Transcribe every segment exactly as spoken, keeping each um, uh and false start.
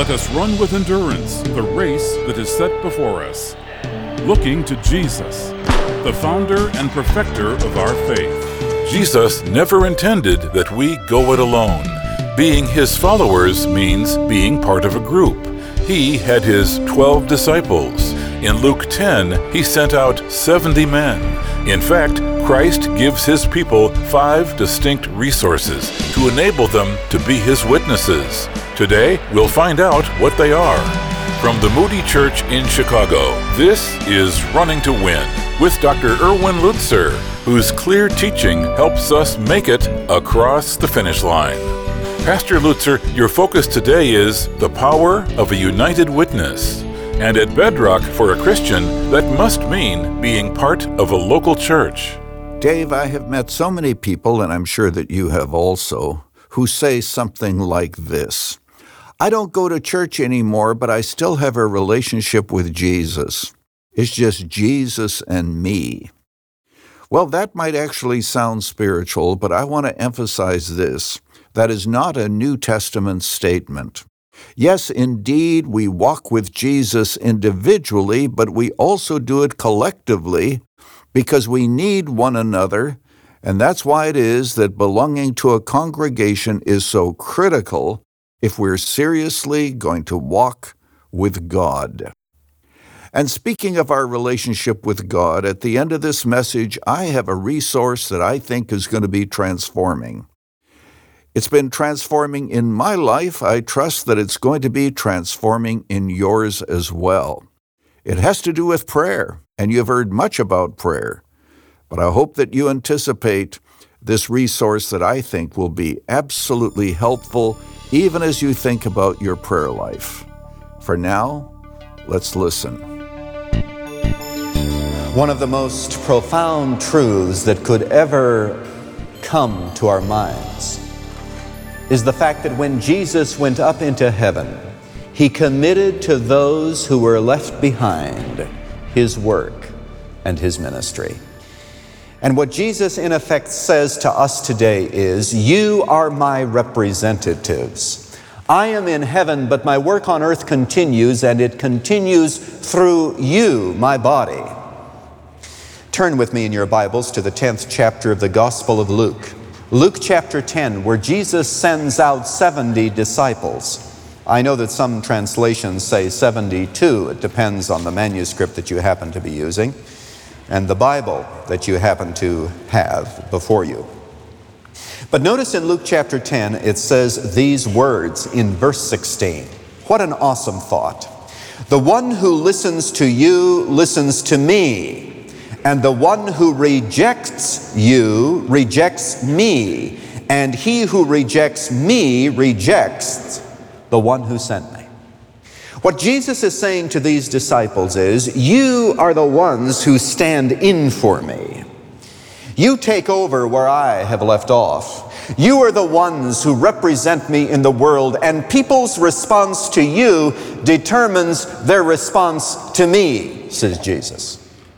Let us run with endurance the race that is set before us, looking to Jesus, the founder and perfecter of our faith. Jesus never intended that we go it alone. Being his followers means being part of a group. He had his twelve disciples. In Luke ten, he sent out seventy men. In fact, Christ gives his people five distinct resources to enable them to be his witnesses. Today, we'll find out what they are. From the Moody Church in Chicago, this is Running to Win with Doctor Erwin Lutzer, whose clear teaching helps us make it across the finish line. Pastor Lutzer, your focus today is the power of a united witness. And at bedrock for a Christian, that must mean being part of a local church. Dave, I have met so many people, and I'm sure that you have also, who say something like this. I don't go to church anymore, but I still have a relationship with Jesus. It's just Jesus and me. Well, that might actually sound spiritual, but I want to emphasize this. That is not a New Testament statement. Yes, indeed, we walk with Jesus individually, but we also do it collectively because we need one another, and that's why it is that belonging to a congregation is so critical if we're seriously going to walk with God. And speaking of our relationship with God, at the end of this message, I have a resource that I think is going to be transforming. It's been transforming in my life. I trust that it's going to be transforming in yours as well. It has to do with prayer, and you've heard much about prayer. But I hope that you anticipate this resource that I think will be absolutely helpful, even as you think about your prayer life. For now, let's listen. One of the most profound truths that could ever come to our minds is the fact that when Jesus went up into heaven, he committed to those who were left behind his work and his ministry. And what Jesus in effect says to us today is, you are my representatives. I am in heaven, but my work on earth continues, and it continues through you, my body. Turn with me in your Bibles to the tenth chapter of the Gospel of Luke. Luke chapter ten, where Jesus sends out seventy disciples. I know that some translations say seventy-two. It depends on the manuscript that you happen to be using and the Bible that you happen to have before you. But notice in Luke chapter ten, it says these words in verse sixteen. What an awesome thought. The one who listens to you listens to me. And the one who rejects you rejects me, and he who rejects me rejects the one who sent me. What Jesus is saying to these disciples is, you are the ones who stand in for me. You take over where I have left off. You are the ones who represent me in the world, and people's response to you determines their response to me, says Jesus.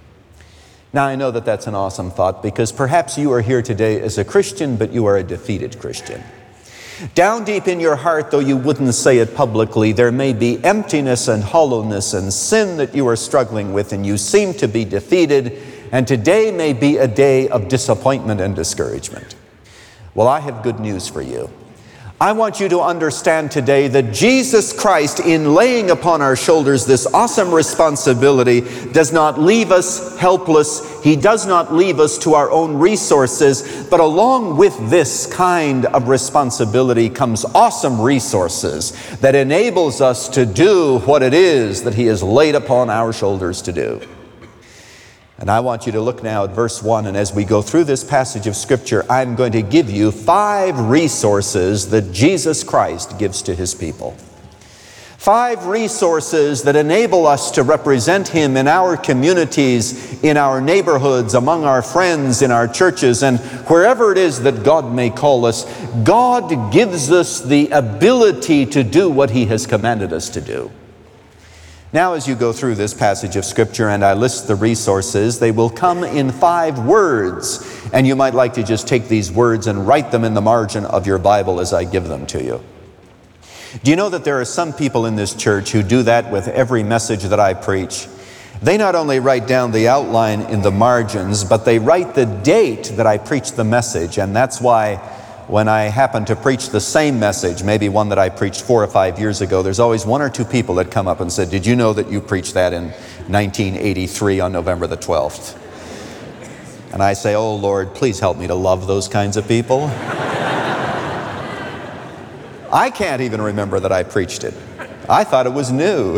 Now, I know that that's an awesome thought because perhaps you are here today as a Christian, but you are a defeated Christian. Down deep in your heart, though you wouldn't say it publicly, there may be emptiness and hollowness and sin that you are struggling with, and you seem to be defeated, and today may be a day of disappointment and discouragement. Well, I have good news for you. I want you to understand today that Jesus Christ, in laying upon our shoulders this awesome responsibility, does not leave us helpless. He does not leave us to our own resources, but along with this kind of responsibility comes awesome resources that enables us to do what it is that He has laid upon our shoulders to do. And I want you to look now at verse one, and as we go through this passage of Scripture, I'm going to give you five resources that Jesus Christ gives to His people. Five resources that enable us to represent Him in our communities, in our neighborhoods, among our friends, in our churches, and wherever it is that God may call us. God gives us the ability to do what He has commanded us to do. Now, as you go through this passage of Scripture and I list the resources, they will come in five words. And you might like to just take these words and write them in the margin of your Bible as I give them to you. Do you know that there are some people in this church who do that with every message that I preach? They not only write down the outline in the margins, but they write the date that I preached the message, and that's why when I happen to preach the same message, maybe one that I preached four or five years ago, there's always one or two people that come up and said, "Did you know that you preached that in nineteen eighty-three on November the twelfth? And I say, "Oh Lord, please help me to love those kinds of people." I can't even remember that I preached it. I thought it was new.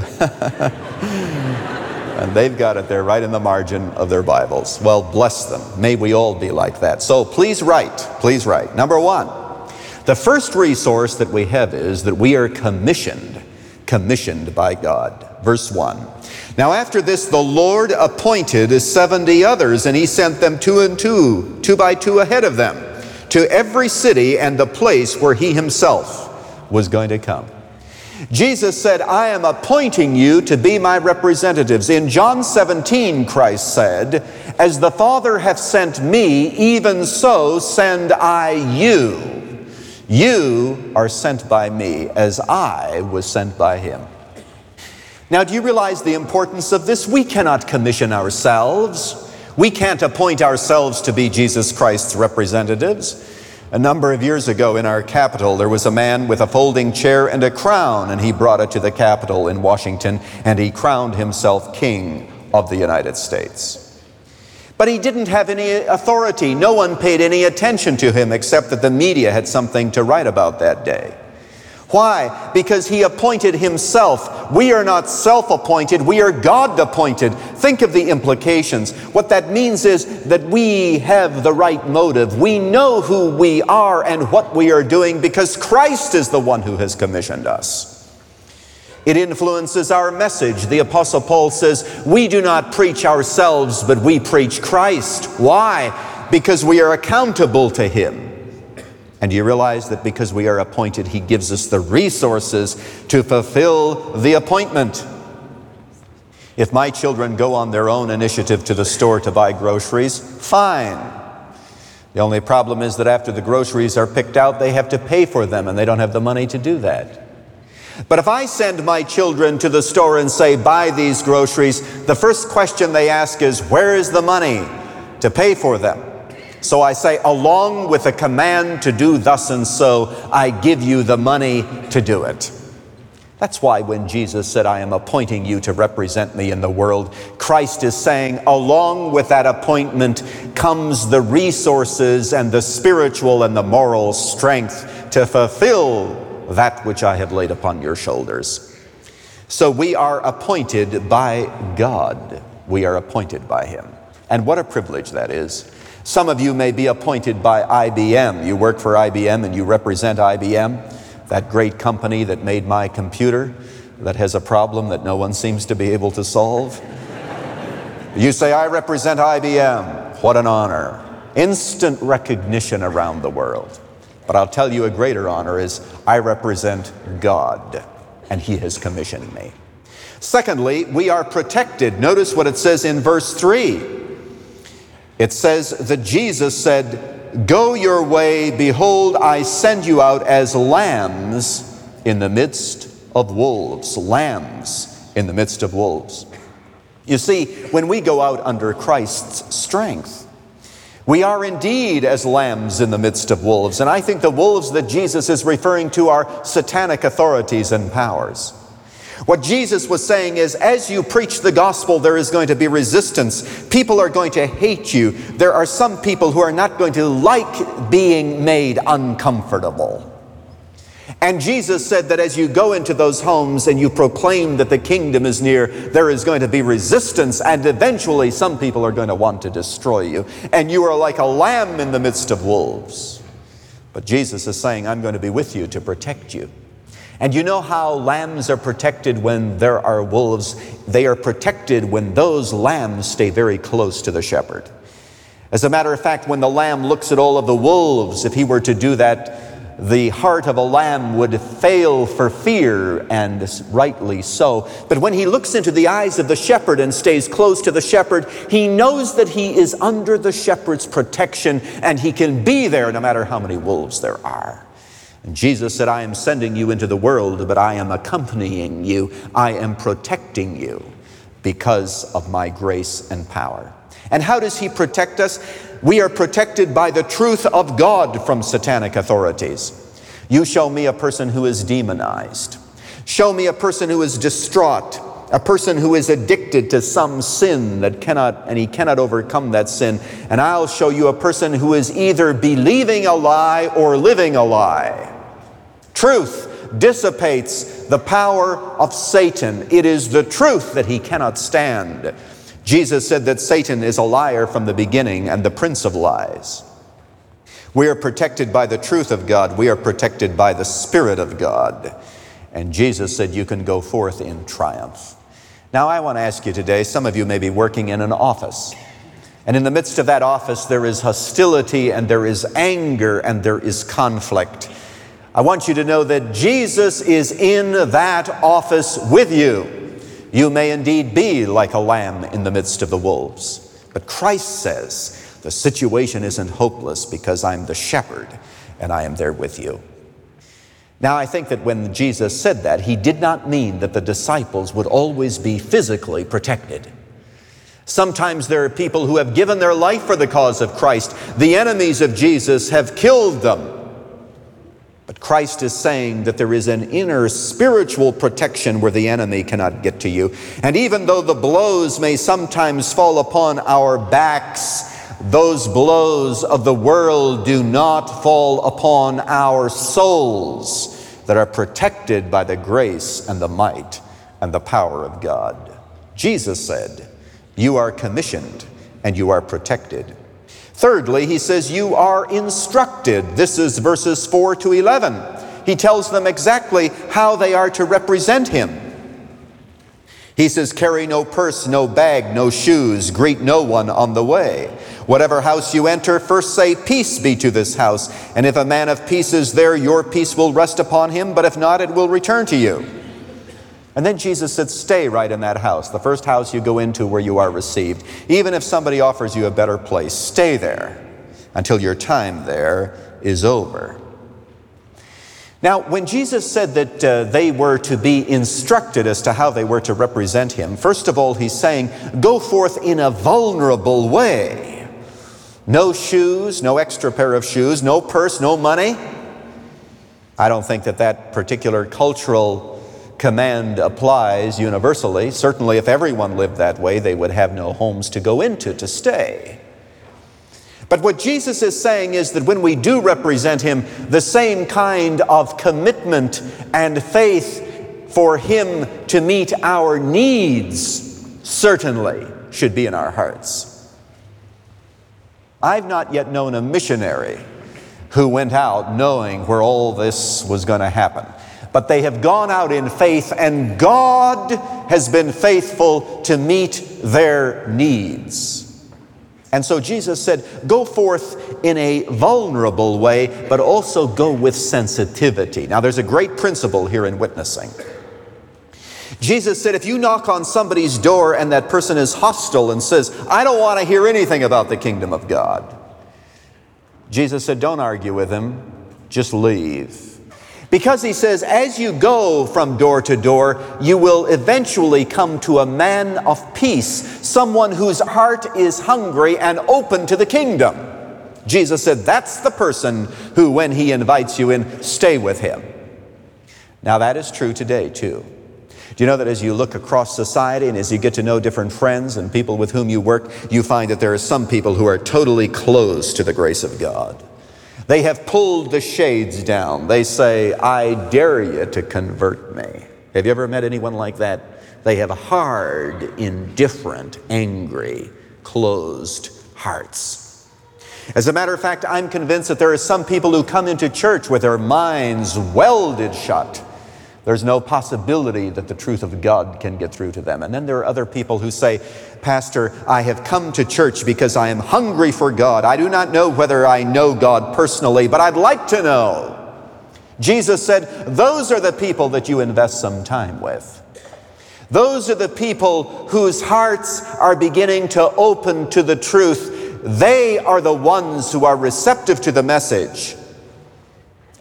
And they've got it there right in the margin of their Bibles. Well, bless them. May we all be like that. So please write. Please write. Number one, the first resource that we have is that we are commissioned. Commissioned by God. Verse one. Now after this, the Lord appointed seventy others, and he sent them two and two, two by two ahead of them, to every city and the place where he himself was going to come. Jesus said, "I am appointing you to be my representatives." In John seventeen, Christ said, "As the Father hath sent me, even so send I you." You are sent by me, as I was sent by him. Now, do you realize the importance of this? We cannot commission ourselves. We can't appoint ourselves to be Jesus Christ's representatives. A number of years ago in our capital, there was a man with a folding chair and a crown, and he brought it to the Capitol in Washington, and he crowned himself King of the United States. But he didn't have any authority. No one paid any attention to him except that the media had something to write about that day. Why? Because he appointed himself. We are not self-appointed, we are God-appointed. Think of the implications. What that means is that we have the right motive. We know who we are and what we are doing because Christ is the one who has commissioned us. It influences our message. The Apostle Paul says, "We do not preach ourselves, but we preach Christ." Why? Because we are accountable to him. And you realize that because we are appointed, he gives us the resources to fulfill the appointment. If my children go on their own initiative to the store to buy groceries, fine. The only problem is that after the groceries are picked out, they have to pay for them, and they don't have the money to do that. But if I send my children to the store and say, "Buy these groceries," the first question they ask is, "Where is the money to pay for them?" So I say, along with a command to do thus and so, I give you the money to do it. That's why when Jesus said, "I am appointing you to represent me in the world," Christ is saying, along with that appointment comes the resources and the spiritual and the moral strength to fulfill that which I have laid upon your shoulders. So we are appointed by God. We are appointed by him. And what a privilege that is. Some of you may be appointed by I B M. You work for I B M and you represent I B M, that great company that made my computer that has a problem that no one seems to be able to solve. You say, "I represent I B M." What an honor. Instant recognition around the world. But I'll tell you a greater honor is I represent God, and he has commissioned me. Secondly, we are protected. Notice what it says in verse three. It says that Jesus said, "Go your way, behold, I send you out as lambs in the midst of wolves." Lambs in the midst of wolves. You see, when we go out under Christ's strength, we are indeed as lambs in the midst of wolves. And I think the wolves that Jesus is referring to are satanic authorities and powers. What Jesus was saying is, as you preach the gospel, there is going to be resistance. People are going to hate you. There are some people who are not going to like being made uncomfortable. And Jesus said that as you go into those homes and you proclaim that the kingdom is near, there is going to be resistance, and eventually some people are going to want to destroy you. And you are like a lamb in the midst of wolves. But Jesus is saying, I'm going to be with you to protect you. And you know how lambs are protected when there are wolves? They are protected when those lambs stay very close to the shepherd. As a matter of fact, when the lamb looks at all of the wolves, if he were to do that, the heart of a lamb would fail for fear, and rightly so. But when he looks into the eyes of the shepherd and stays close to the shepherd, he knows that he is under the shepherd's protection, and he can be there no matter how many wolves there are. And Jesus said, I am sending you into the world, but I am accompanying you. I am protecting you because of my grace and power. And how does he protect us? We are protected by the truth of God from satanic authorities. You show me a person who is demonized. Show me a person who is distraught, a person who is addicted to some sin that cannot, and he cannot overcome that sin. And I'll show you a person who is either believing a lie or living a lie. Truth dissipates the power of Satan. It is the truth that he cannot stand. Jesus said that Satan is a liar from the beginning and the prince of lies. We are protected by the truth of God. We are protected by the Spirit of God. And Jesus said you can go forth in triumph. Now I want to ask you today, some of you may be working in an office. And in the midst of that office there is hostility and there is anger and there is conflict. I want you to know that Jesus is in that office with you. You may indeed be like a lamb in the midst of the wolves. But Christ says the situation isn't hopeless because I'm the shepherd and I am there with you. Now I think that when Jesus said that, he did not mean that the disciples would always be physically protected. Sometimes there are people who have given their life for the cause of Christ. The enemies of Jesus have killed them. But Christ is saying that there is an inner spiritual protection where the enemy cannot get to you. And even though the blows may sometimes fall upon our backs, those blows of the world do not fall upon our souls that are protected by the grace and the might and the power of God. Jesus said, you are commissioned and you are protected. Thirdly, he says you are instructed. This is verses four to eleven. He tells them exactly how they are to represent him. He says, carry no purse, no bag, no shoes, greet no one on the way. Whatever house you enter, first say, peace be to this house. And if a man of peace is there, your peace will rest upon him, but if not, it will return to you. And then Jesus said, stay right in that house, the first house you go into where you are received. Even if somebody offers you a better place, stay there until your time there is over. Now, when Jesus said that uh, they were to be instructed as to how they were to represent him, first of all, he's saying, go forth in a vulnerable way. No shoes, no extra pair of shoes, no purse, no money. I don't think that that particular cultural command applies universally. Certainly, if everyone lived that way, they would have no homes to go into to stay. But what Jesus is saying is that when we do represent him, the same kind of commitment and faith for him to meet our needs certainly should be in our hearts. I've not yet known a missionary who went out knowing where all this was going to happen. But they have gone out in faith, and God has been faithful to meet their needs. And so Jesus said, go forth in a vulnerable way, but also go with sensitivity. Now there's a great principle here in witnessing. Jesus said, if you knock on somebody's door and that person is hostile and says, I don't want to hear anything about the kingdom of God. Jesus said, don't argue with him, just leave. Because he says, as you go from door to door, you will eventually come to a man of peace, someone whose heart is hungry and open to the kingdom. Jesus said, that's the person who, when he invites you in, stay with him. Now that is true today too. Do you know that as you look across society and as you get to know different friends and people with whom you work, you find that there are some people who are totally closed to the grace of God. They have pulled the shades down. They say, I dare you to convert me. Have you ever met anyone like that? They have hard, indifferent, angry, closed hearts. As a matter of fact, I'm convinced that there are some people who come into church with their minds welded shut. There's no possibility that the truth of God can get through to them. And then there are other people who say, Pastor, I have come to church because I am hungry for God. I do not know whether I know God personally, but I'd like to know. Jesus said, those are the people that you invest some time with. Those are the people whose hearts are beginning to open to the truth. They are the ones who are receptive to the message.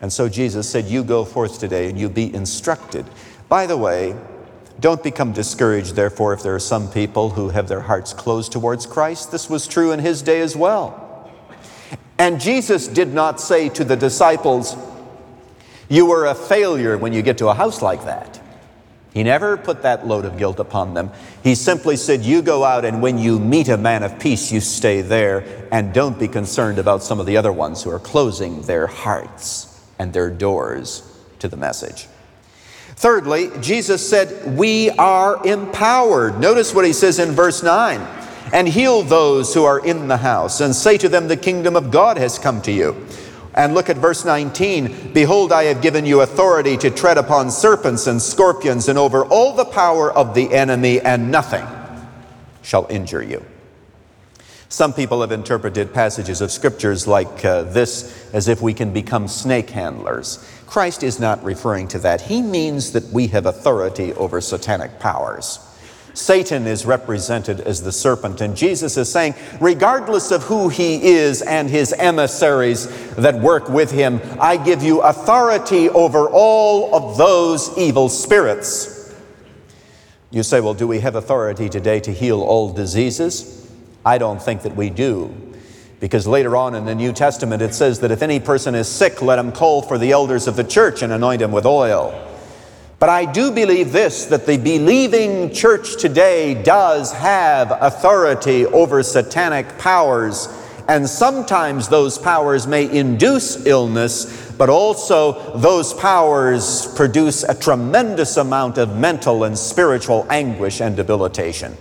And so Jesus said, you go forth today and you be instructed. By the way, don't become discouraged, therefore, if there are some people who have their hearts closed towards Christ. This was true in his day as well. And Jesus did not say to the disciples, you were a failure when you get to a house like that. He never put that load of guilt upon them. He simply said, you go out and when you meet a man of peace, you stay there and don't be concerned about some of the other ones who are closing their hearts and their doors to the message. Thirdly, Jesus said, we are empowered. Notice what he says in verse nine. And heal those who are in the house, and say to them, the kingdom of God has come to you. And look at verse nineteen. Behold, I have given you authority to tread upon serpents and scorpions and over all the power of the enemy, and nothing shall injure you. Some people have interpreted passages of scriptures like uh, this as if we can become snake handlers. Christ is not referring to that. He means that we have authority over satanic powers. Satan is represented as the serpent, and Jesus is saying, regardless of who he is and his emissaries that work with him, I give you authority over all of those evil spirits. You say, well, do we have authority today to heal all diseases? I don't think that we do, because later on in the New Testament it says that if any person is sick, let him call for the elders of the church and anoint him with oil. But I do believe this, that the believing church today does have authority over satanic powers, and sometimes those powers may induce illness, but also those powers produce a tremendous amount of mental and spiritual anguish and debilitation.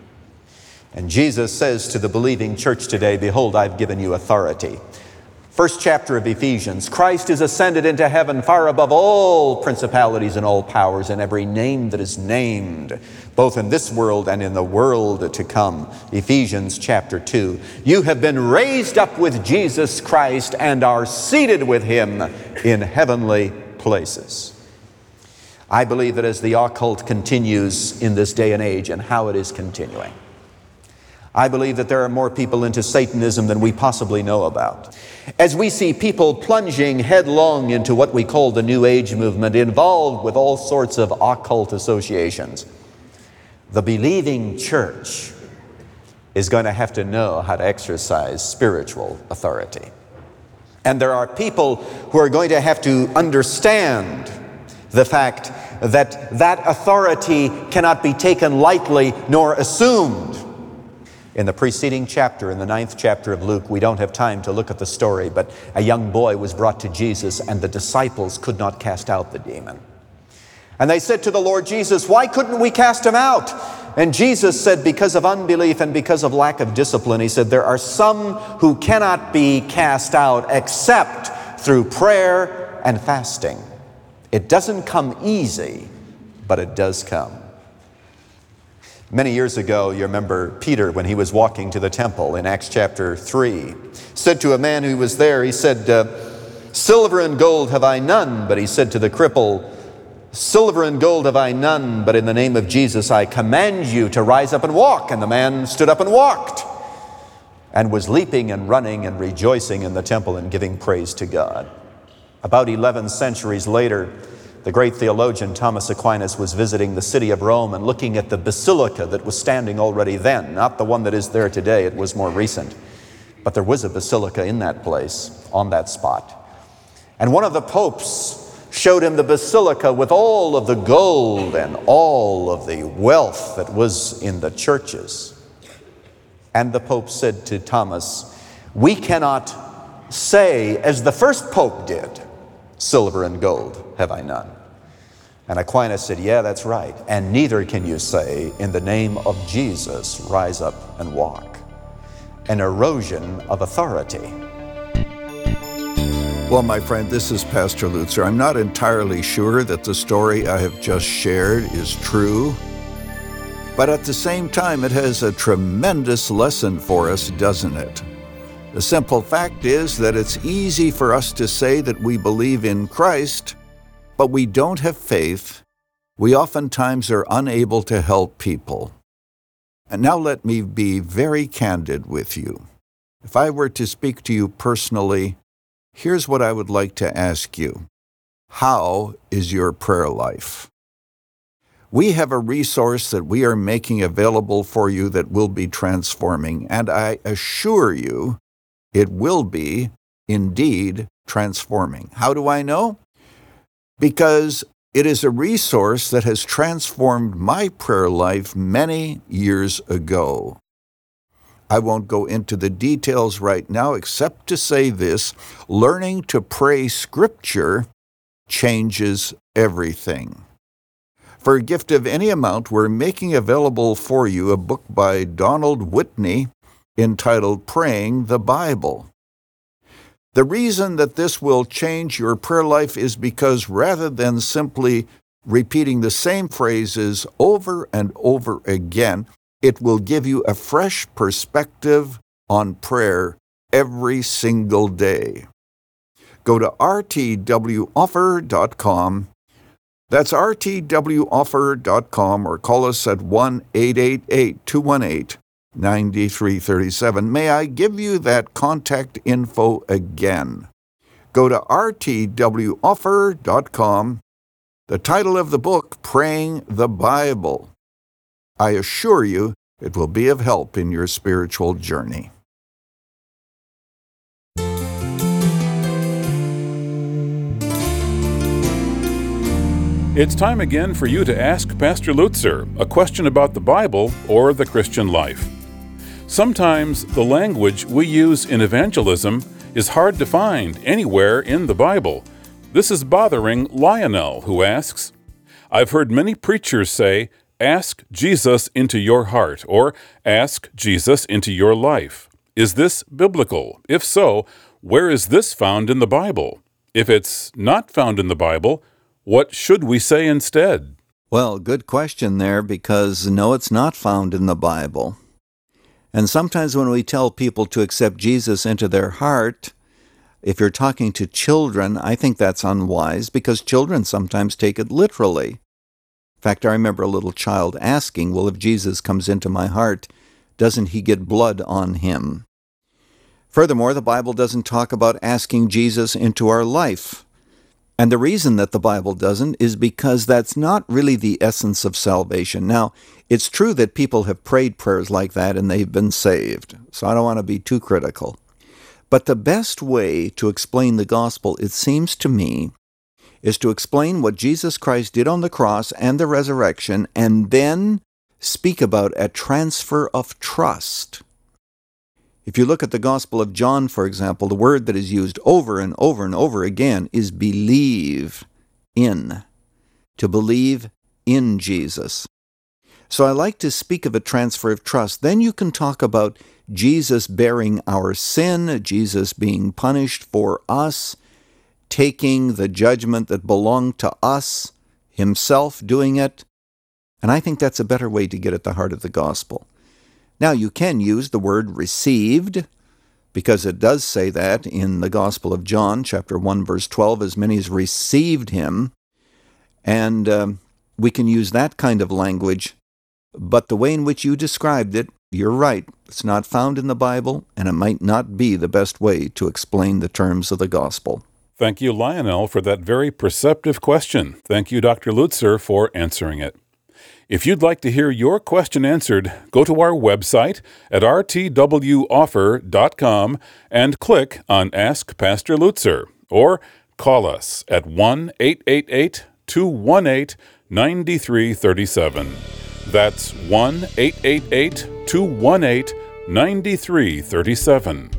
And Jesus says to the believing church today, behold, I've given you authority. First chapter of Ephesians, Christ is ascended into heaven far above all principalities and all powers and every name that is named, both in this world and in the world to come. Ephesians chapter two. You have been raised up with Jesus Christ and are seated with him in heavenly places. I believe that as the occult continues in this day and age, and how it is continuing, I believe that there are more people into Satanism than we possibly know about. As we see people plunging headlong into what we call the New Age movement, involved with all sorts of occult associations, the believing church is going to have to know how to exercise spiritual authority. And there are people who are going to have to understand the fact that that authority cannot be taken lightly nor assumed. In the preceding chapter, in the ninth chapter of Luke, we don't have time to look at the story, but a young boy was brought to Jesus, and the disciples could not cast out the demon. And they said to the Lord Jesus, why couldn't we cast him out? And Jesus said, because of unbelief and because of lack of discipline. He said, there are some who cannot be cast out except through prayer and fasting. It doesn't come easy, but it does come. Many years ago, you remember Peter, when he was walking to the temple in Acts chapter three, said to a man who was there, he said, uh, silver and gold have I none, but he said to the cripple, silver and gold have I none, but in the name of Jesus I command you to rise up and walk. And the man stood up and walked, and was leaping and running and rejoicing in the temple and giving praise to God. About eleven centuries later, the great theologian Thomas Aquinas was visiting the city of Rome and looking at the basilica that was standing already then, not the one that is there today, it was more recent. But there was a basilica in that place, on that spot. And one of the popes showed him the basilica with all of the gold and all of the wealth that was in the churches. And the pope said to Thomas, we cannot say, as the first pope did, silver and gold have I none. And Aquinas said, yeah, that's right. And neither can you say, in the name of Jesus, rise up and walk. An erosion of authority. Well, my friend, this is Pastor Lutzer. I'm not entirely sure that the story I have just shared is true, but at the same time, it has a tremendous lesson for us, doesn't it? The simple fact is that it's easy for us to say that we believe in Christ, but we don't have faith. We oftentimes are unable to help people. And now let me be very candid with you. If I were to speak to you personally, here's what I would like to ask you. How is your prayer life? We have a resource that we are making available for you that will be transforming, and I assure you it will be indeed transforming. How do I know? Because it is a resource that has transformed my prayer life many years ago. I won't go into the details right now except to say this: learning to pray Scripture changes everything. For a gift of any amount, we're making available for you a book by Donald Whitney entitled Praying the Bible. The reason that this will change your prayer life is because rather than simply repeating the same phrases over and over again, it will give you a fresh perspective on prayer every single day. Go to r t w offer dot com. That's r t w offer dot com, or call us at one eight eight eight, two one eight, nine three three seven. May I give you that contact info again? Go to r t w offer dot com. The title of the book, Praying the Bible. I assure you it will be of help in your spiritual journey. It's time again for you to ask Pastor Lutzer a question about the Bible or the Christian life. Sometimes the language we use in evangelism is hard to find anywhere in the Bible. This is bothering Lionel, who asks, I've heard many preachers say, ask Jesus into your heart, or ask Jesus into your life. Is this biblical? If so, where is this found in the Bible? If it's not found in the Bible, what should we say instead? Well, good question there, because no, it's not found in the Bible. And sometimes when we tell people to accept Jesus into their heart, if you're talking to children, I think that's unwise, because children sometimes take it literally. In fact, I remember a little child asking, well, if Jesus comes into my heart, doesn't he get blood on him? Furthermore, the Bible doesn't talk about asking Jesus into our life. And the reason that the Bible doesn't is because that's not really the essence of salvation. Now, it's true that people have prayed prayers like that and they've been saved, so I don't want to be too critical. But the best way to explain the gospel, it seems to me, is to explain what Jesus Christ did on the cross and the resurrection, and then speak about a transfer of trust. If you look at the Gospel of John, for example, the word that is used over and over and over again is believe in, to believe in Jesus. So I like to speak of a transfer of trust. Then you can talk about Jesus bearing our sin, Jesus being punished for us, taking the judgment that belonged to us, himself doing it. And I think that's a better way to get at the heart of the gospel. Now, you can use the word received, because it does say that in the Gospel of John, chapter one, verse twelve, as many as received him. And um, we can use that kind of language. But the way in which you described it, you're right. It's not found in the Bible, and it might not be the best way to explain the terms of the gospel. Thank you, Lionel, for that very perceptive question. Thank you, Doctor Lutzer, for answering it. If you'd like to hear your question answered, go to our website at r t w offer dot com and click on Ask Pastor Lutzer, or call us at one eight eight eight, two one eight, nine three three seven. That's one eight eight eight, two one eight, nine three three seven.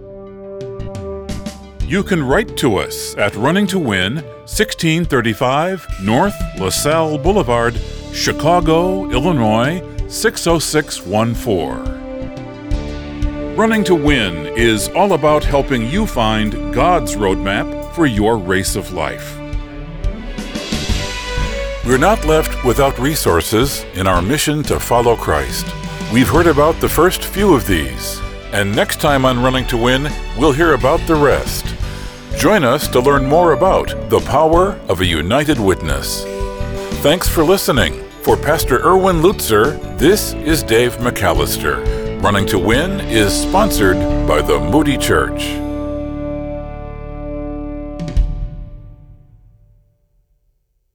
You can write to us at Running to Win, sixteen thirty-five North LaSalle Boulevard, Chicago, Illinois, six oh six one four. Running to Win is all about helping you find God's roadmap for your race of life. We're not left without resources in our mission to follow Christ. We've heard about the first few of these, and next time on Running to Win, we'll hear about the rest. Join us to learn more about the power of a united witness. Thanks for listening. For Pastor Erwin Lutzer, this is Dave McAllister. Running to Win is sponsored by the Moody Church.